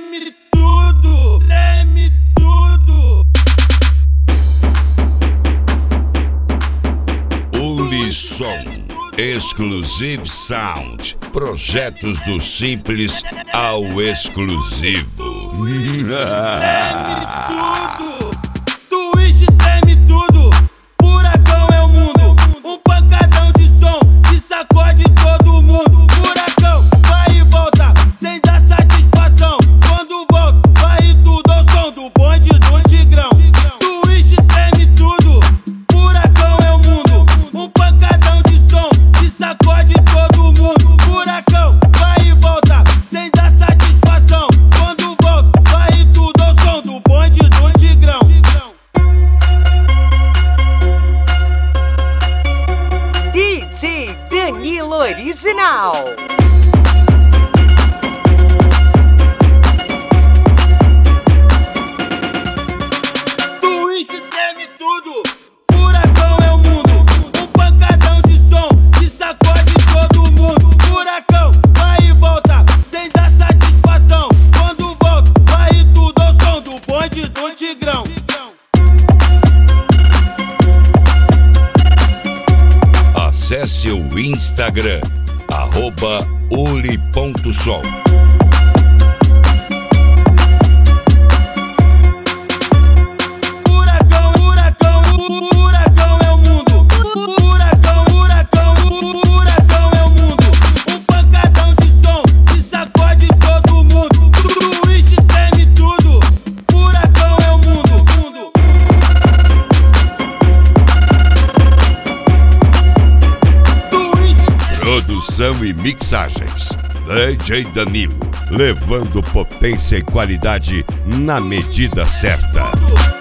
treme tudo, treme tudo. Ulisson, Exclusive Sound, projetos do simples ao exclusivo. Treme tudo, Twitch treme tudo, furacão é o mundo, um pancadão de som que sacode todo mundo. Furacão vai e volta, sem dar satisfação, quando volta vai tudo ao som do bonde do Tigrão. Twitch treme tudo, furacão é o mundo, um pancadão de som que sacode todo mundo. Furacão vai e volta, sem dar satisfação, quando volta vai tudo ao som do bonde do Tigrão. DJ Danilo Original. Twitch treme tudo, furacão é o mundo, um pancadão de som que sacode todo mundo. Furacão vai e volta, sem dar satisfação, quando volta vai tudo ao som do bonde do Tigrão. Acesse o Instagram, @uli.som. Furacão, furacão, furacão é o mundo. Furacão, furacão, furacão é o mundo. Um pancadão de som que sacode todo mundo. Twitch treme tudo. Furacão é o mundo. Produção e mixagens, DJ Danilo, levando potência e qualidade na medida certa.